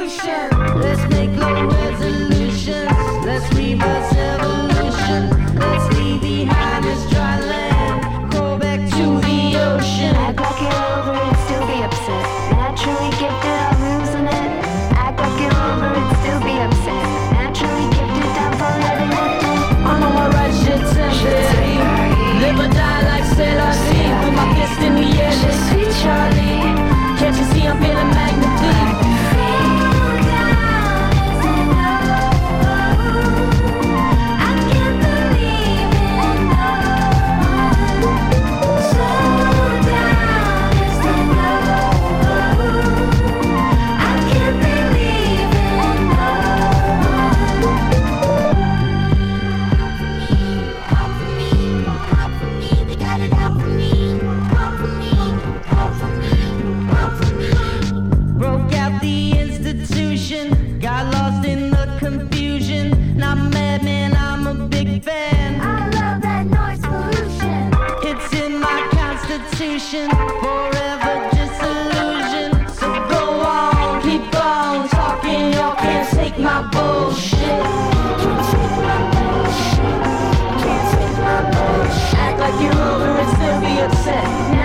Let's make low resolutions. Let's reverse evolution. Let's leave behind this dry land. Go back to the ocean. Act like you're over it, still be upset. Naturally gifted, I'm losing it. Act like you're over it, still be upset. Naturally gifted, I'm forever it. I know I write shit simply. Live or die like Selassie. Put my fist in the air, let's see Charlie. Can't you see I'm feeling magnetic? Got lost in the confusion. Not mad, man, I'm a big fan. I love that noise pollution. It's in my constitution. Forever disillusion. So go on, keep on talking. Y'all can't take my bullshit. Can't take my bullshit. Can't take my bullshit. Act like you're over and still be upset.